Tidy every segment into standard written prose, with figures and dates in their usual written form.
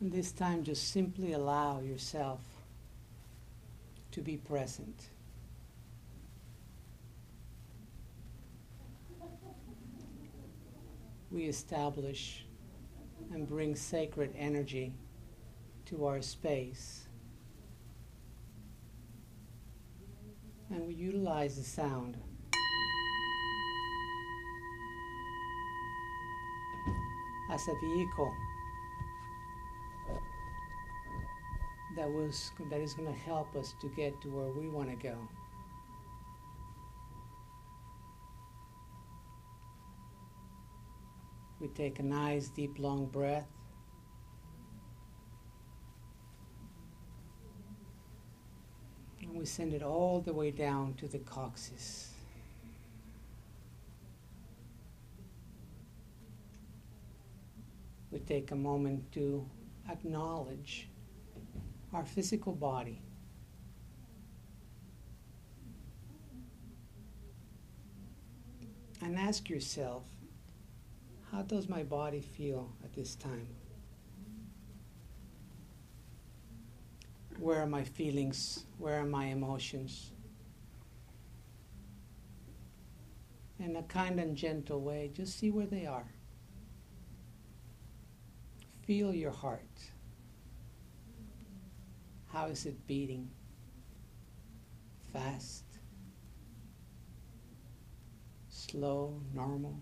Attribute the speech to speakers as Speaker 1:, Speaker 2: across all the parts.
Speaker 1: And this time just simply allow yourself to be present. We establish and bring sacred energy to our space. And we utilize the sound as a vehicle that is going to help us to get to where we want to go. We take a nice, deep, long breath. And we send it all the way down to the coccyx. We take a moment to acknowledge our physical body. And ask yourself, how does my body feel at this time? Where are my feelings? Where are my emotions? In a kind and gentle way, just see where they are. Feel your heart. How is it beating? Fast? Slow? Normal?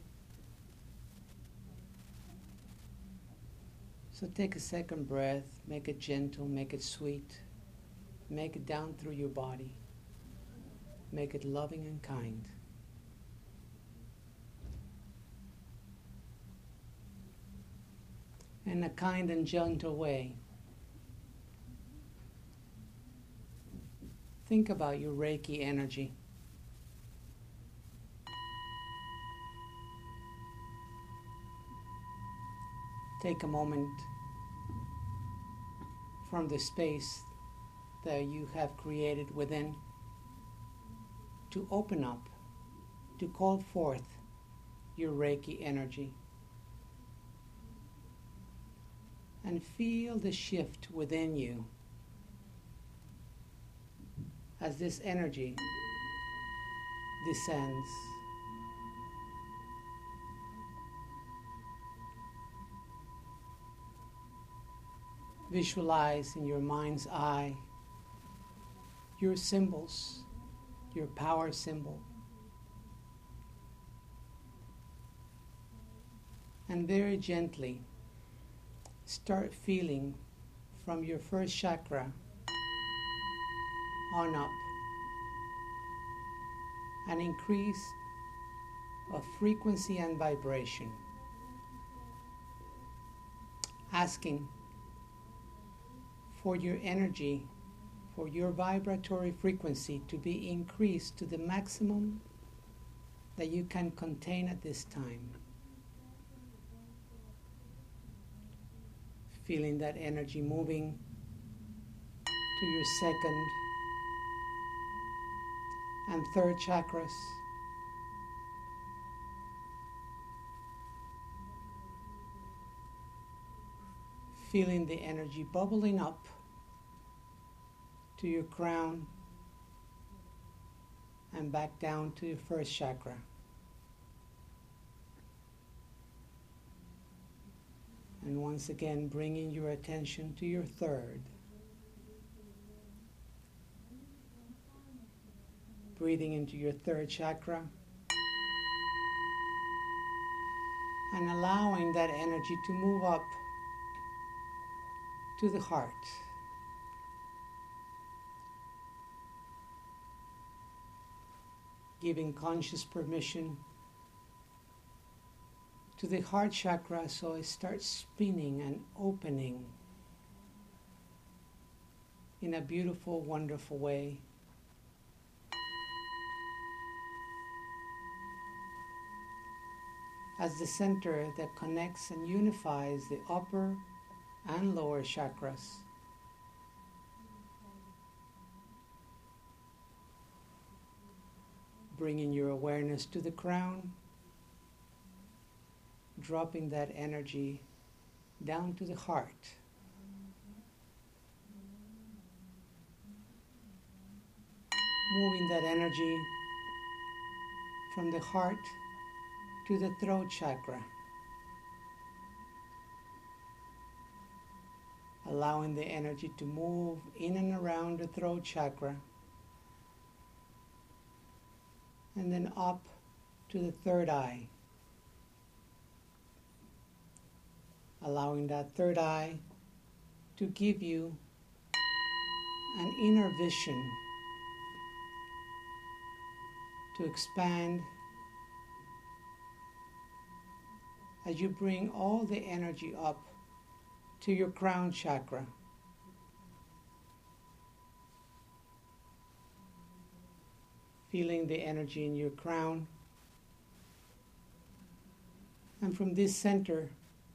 Speaker 1: So take a second breath, make it gentle, make it sweet, make it down through your body, make it loving and kind. In a kind and gentle way, think about your Reiki energy. Take a moment from the space that you have created within to open up, to call forth your Reiki energy. And feel the shift within you as this energy descends. Visualize in your mind's eye your symbols, your power symbol. And very gently start feeling from your first chakra on up an increase of frequency and vibration, asking for your energy, for your vibratory frequency to be increased to the maximum that you can contain at this time. Feeling that energy moving to your second and third chakras. Feeling the energy bubbling up to your crown and back down to your first chakra. And once again, bringing your attention to your third. Breathing into your third chakra and allowing that energy to move up to the heart. Giving conscious permission to the heart chakra so it starts spinning and opening in a beautiful, wonderful way. As the center that connects and unifies the upper and lower chakras. Bringing your awareness to the crown, dropping that energy down to the heart, moving that energy from the heart to the throat chakra, allowing the energy to move in and around the throat chakra, and then up to the third eye, allowing that third eye to give you an inner vision to expand as you bring all the energy up to your crown chakra. Feeling the energy in your crown. And from this center,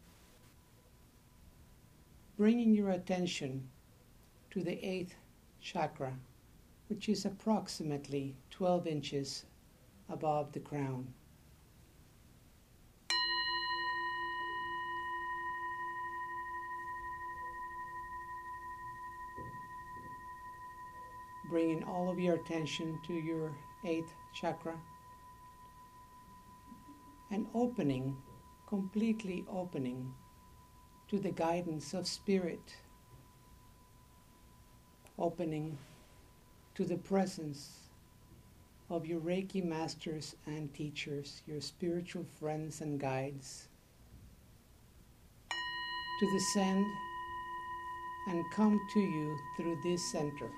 Speaker 1: bringing your attention to the 8th chakra, which is approximately 12 inches above the crown. Bringing all of your attention to your 8th chakra and opening, completely opening to the guidance of spirit, opening to the presence of your Reiki masters and teachers, your spiritual friends and guides, to descend and come to you through this center.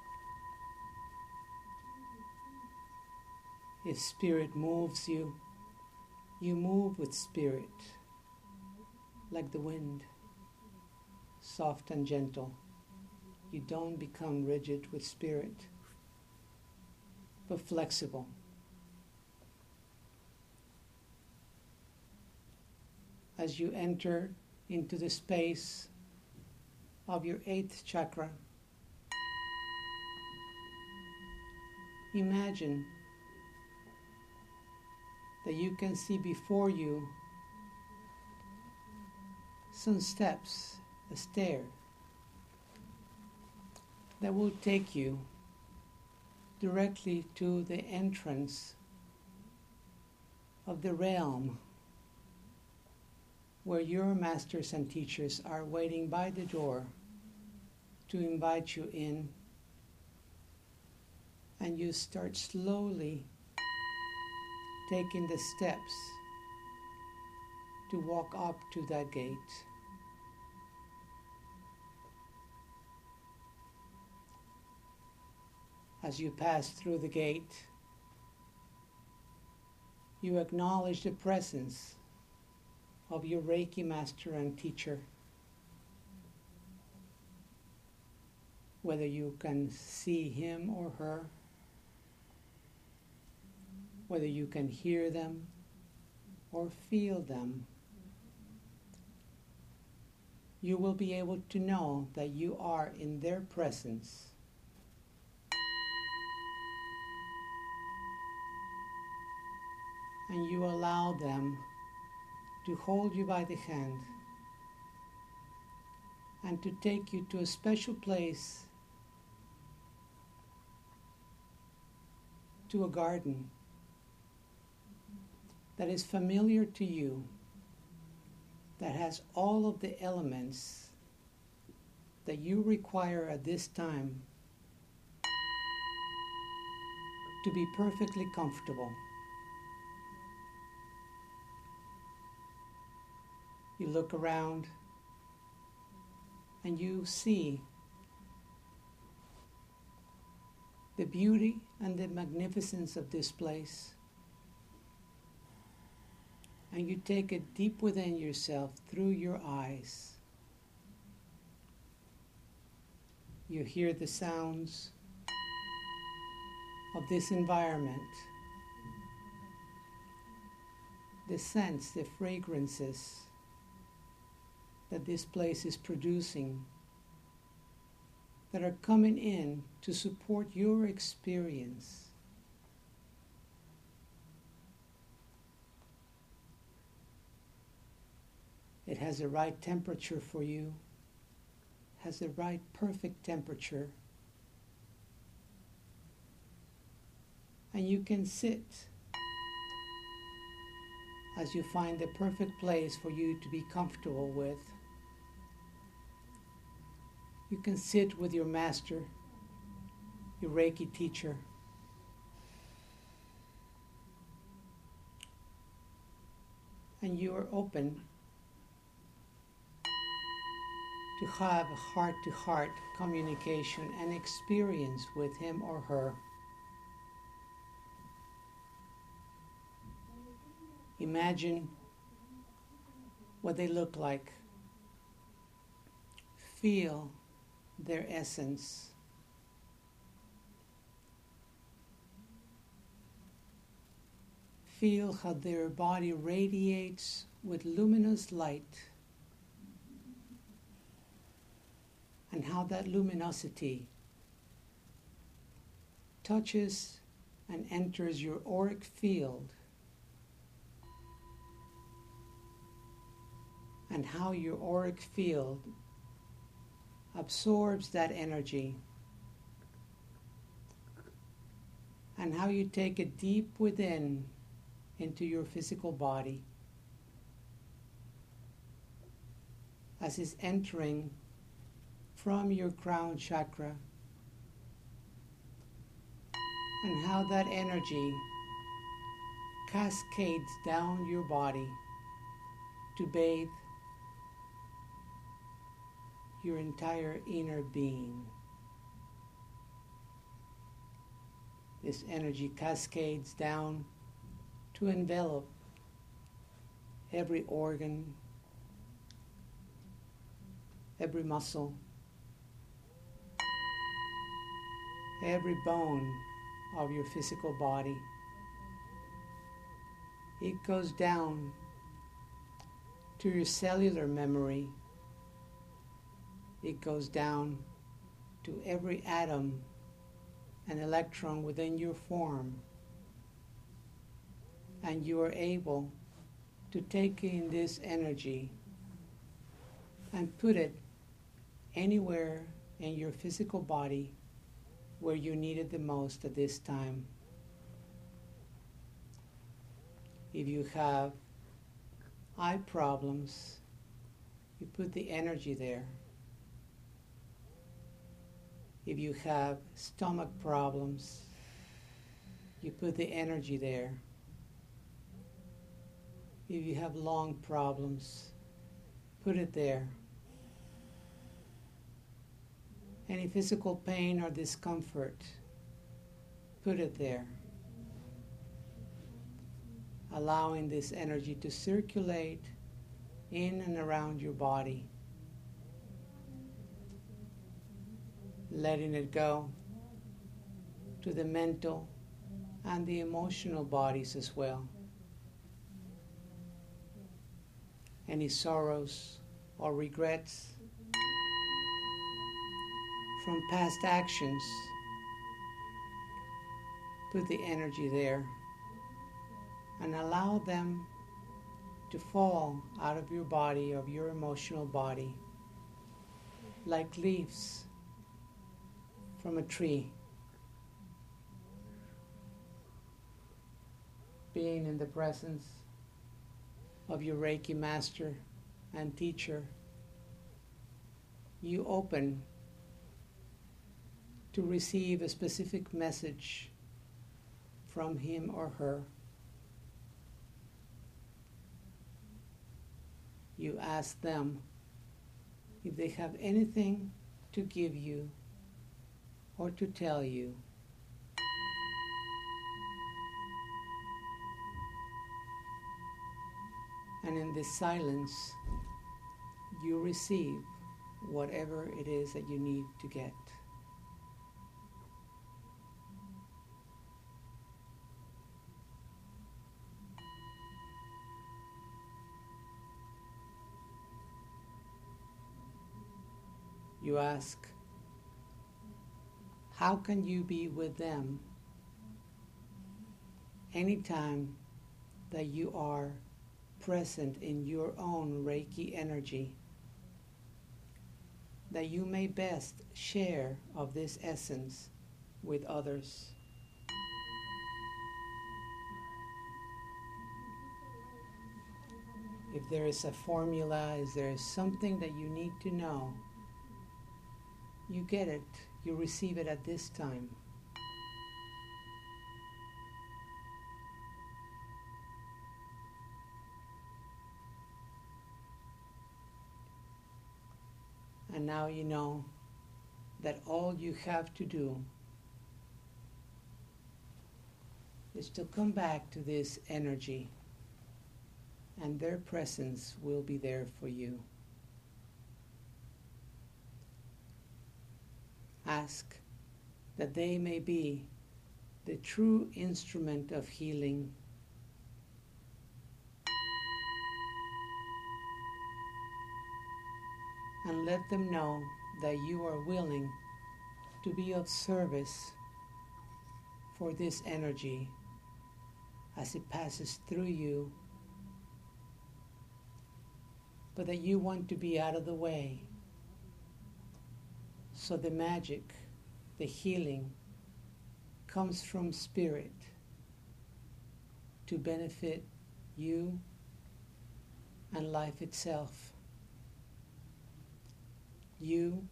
Speaker 1: If spirit moves you, you move with spirit, like the wind, soft and gentle. You don't become rigid with spirit, but flexible. As you enter into the space of your 8th chakra, imagine that you can see before you some steps, a stair, that will take you directly to the entrance of the realm where your masters and teachers are waiting by the door to invite you in, and you start slowly taking the steps to walk up to that gate. As you pass through the gate, you acknowledge the presence of your Reiki master and teacher. Whether you can see him or her, whether you can hear them or feel them, you will be able to know that you are in their presence. And you allow them to hold you by the hand and to take you to a special place, to a garden that is familiar to you, that has all of the elements that you require at this time to be perfectly comfortable. You look around and you see the beauty and the magnificence of this place. And you take it deep within yourself through your eyes. You hear the sounds of this environment, the scents, the fragrances that this place is producing, that are coming in to support your experience. It has the right temperature for you, has the right perfect temperature. And you can sit as you find the perfect place for you to be comfortable with. You can sit with your master, your Reiki teacher. And you are open to have a heart-to-heart communication and experience with him or her. Imagine what they look like. Feel their essence. Feel how their body radiates with luminous light, and how that luminosity touches and enters your auric field, and how your auric field absorbs that energy, and how you take it deep within into your physical body as it's entering from your crown chakra, and how that energy cascades down your body to bathe your entire inner being. This energy cascades down to envelop every organ, every muscle, every bone of your physical body. It goes down to your cellular memory. It goes down to every atom and electron within your form. And you are able to take in this energy and put it anywhere in your physical body where you need it the most at this time. If you have eye problems, you put the energy there. If you have stomach problems, you put the energy there. If you have lung problems, put it there. Any physical pain or discomfort, put it there. Allowing this energy to circulate in and around your body. Letting it go to the mental and the emotional bodies as well. Any sorrows or regrets from past actions, put the energy there and allow them to fall out of your body, of your emotional body, like leaves from a tree. Being in the presence of your Reiki master and teacher, you open to receive a specific message from him or her. You ask them if they have anything to give you or to tell you. And in this silence, you receive whatever it is that you need to get. You ask, how can you be with them anytime that you are present in your own Reiki energy, that you may best share of this essence with others? If there is a formula, if there is something that you need to know, you get it, you receive it at this time. And now you know that all you have to do is to come back to this energy, and their presence will be there for you. Ask that they may be the true instrument of healing. And let them know that you are willing to be of service for this energy as it passes through you, but that you want to be out of the way so the magic, the healing, comes from spirit to benefit you and life itself. You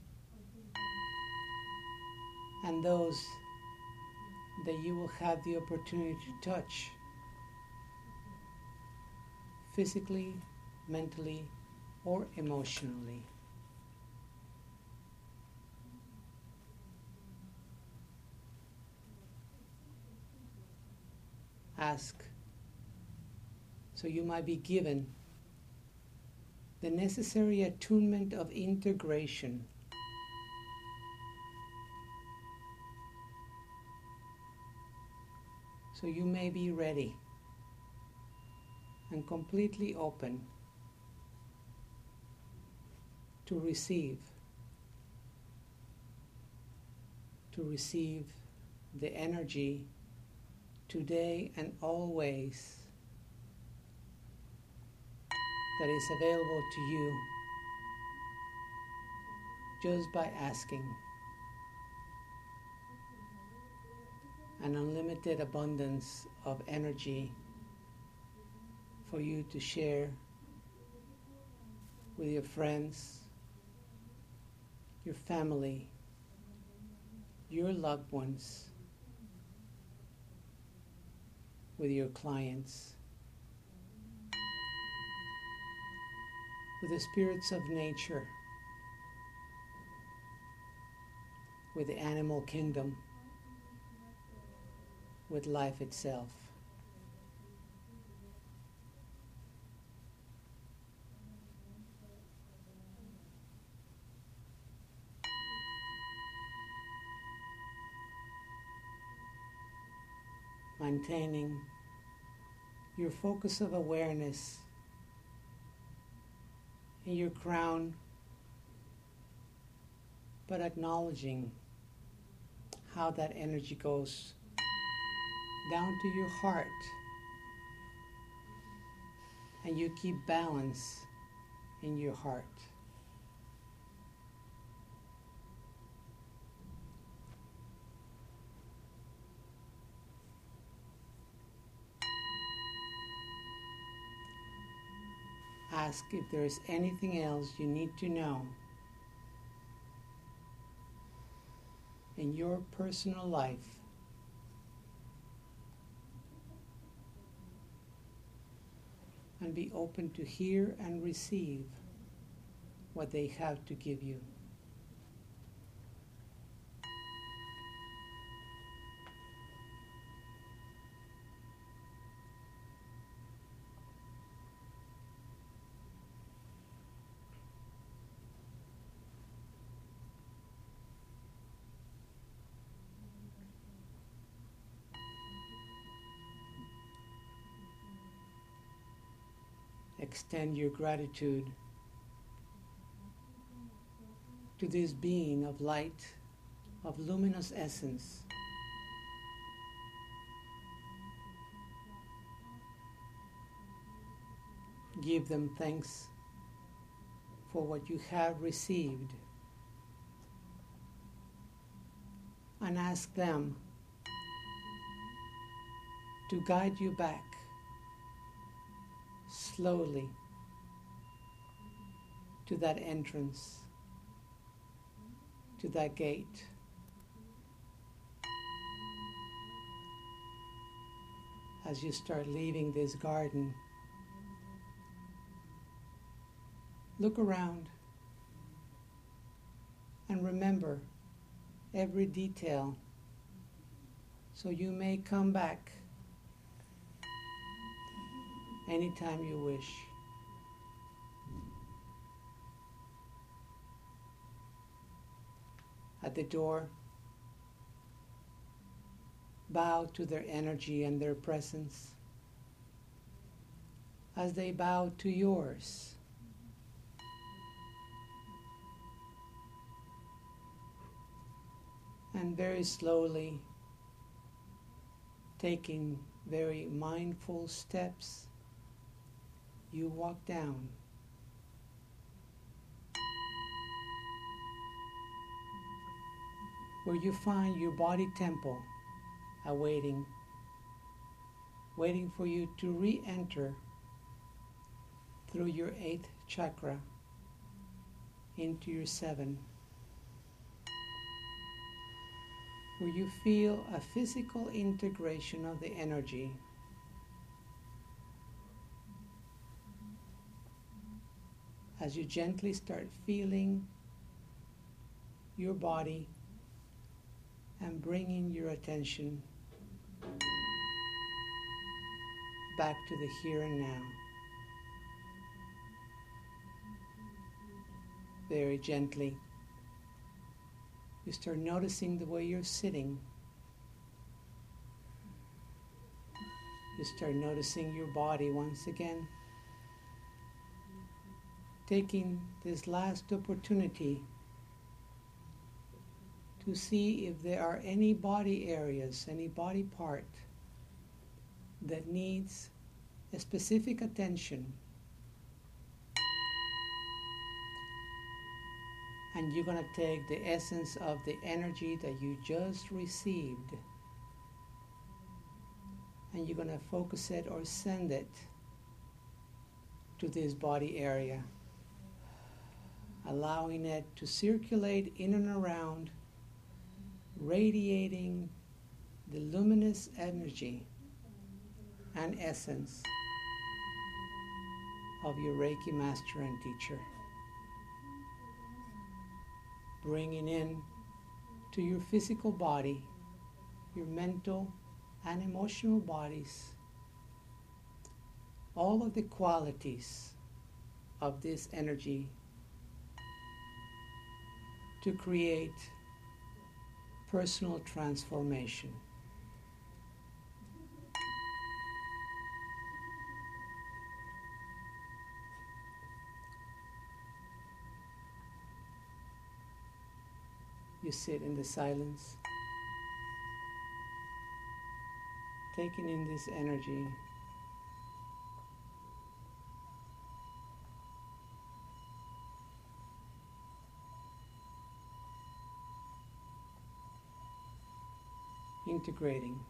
Speaker 1: and those that you will have the opportunity to touch physically, mentally, or emotionally. Ask so you might be given the necessary attunement of integration so you may be ready and completely open to receive the energy today and always that is available to you just by asking. An unlimited abundance of energy for you to share with your friends, your family, your loved ones, with your clients, with the spirits of nature, with the animal kingdom, with life itself. Maintaining your focus of awareness in your crown, but acknowledging how that energy goes down to your heart, and you keep balance in your heart. Ask if there is anything else you need to know in your personal life and be open to hear and receive what they have to give you. Extend your gratitude to this being of light, of luminous essence. Give them thanks for what you have received, and ask them to guide you back slowly to that entrance, to that gate. As you start leaving this garden, look around and remember every detail so you may come back anytime you wish. At the door, bow to their energy and their presence as they bow to yours. And very slowly, taking very mindful steps, you walk down. Where you find your body temple awaiting, waiting for you to re-enter through your 8th chakra into your 7th, where you feel a physical integration of the energy. As you gently start feeling your body and bringing your attention back to the here and now. Very gently, you start noticing the way you're sitting. You start noticing your body once again, taking this last opportunity to see if there are any body areas, any body part that needs a specific attention. And you're going to take the essence of the energy that you just received and you're going to focus it or send it to this body area, allowing it to circulate in and around, radiating the luminous energy and essence of your Reiki master and teacher. Bringing in to your physical body, your mental and emotional bodies, all of the qualities of this energy to create personal transformation. You sit in the silence, taking in this energy, integrating,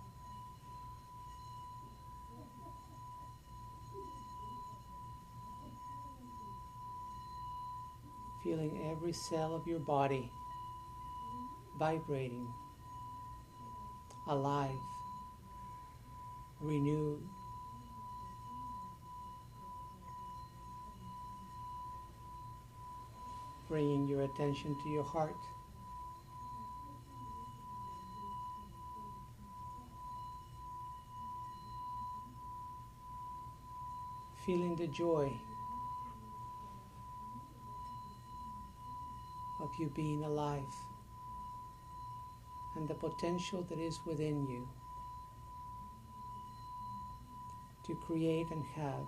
Speaker 1: feeling every cell of your body vibrating, alive, renewed. Bringing your attention to your heart. Feeling the joy of you being alive and the potential that is within you to create and have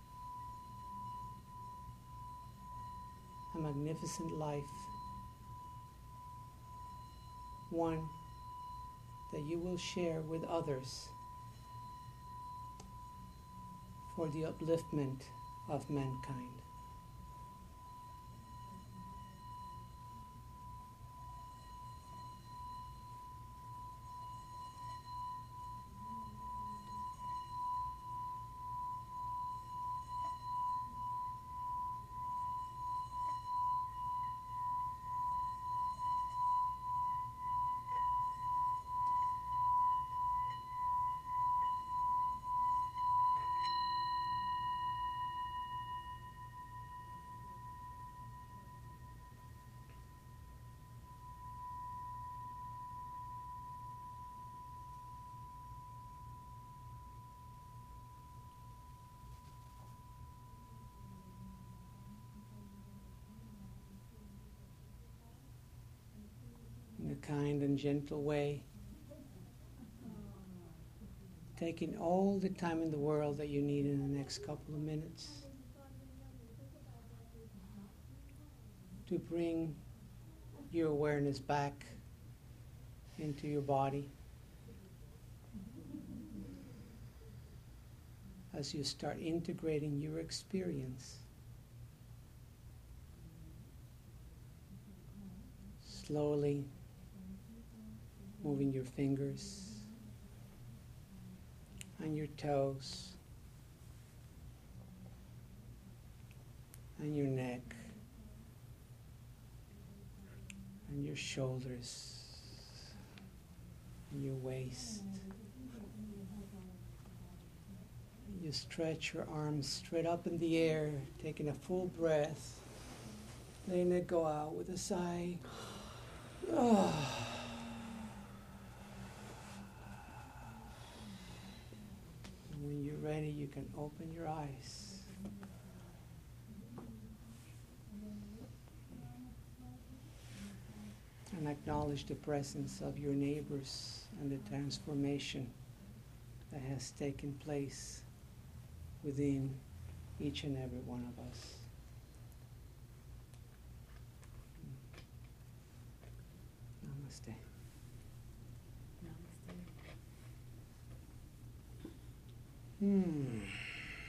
Speaker 1: a magnificent life, one that you will share with others for the upliftment of mankind. and gentle way, taking all the time in the world that you need in the next couple of minutes to bring your awareness back into your body as you start integrating your experience. Slowly moving your fingers and your toes and your neck and your shoulders and your waist. You stretch your arms straight up in the air, taking a full breath, letting it go out with a sigh. And when you're ready, you can open your eyes. And acknowledge the presence of your neighbors and the transformation that has taken place within each and every one of us. Namaste.
Speaker 2: Namaste.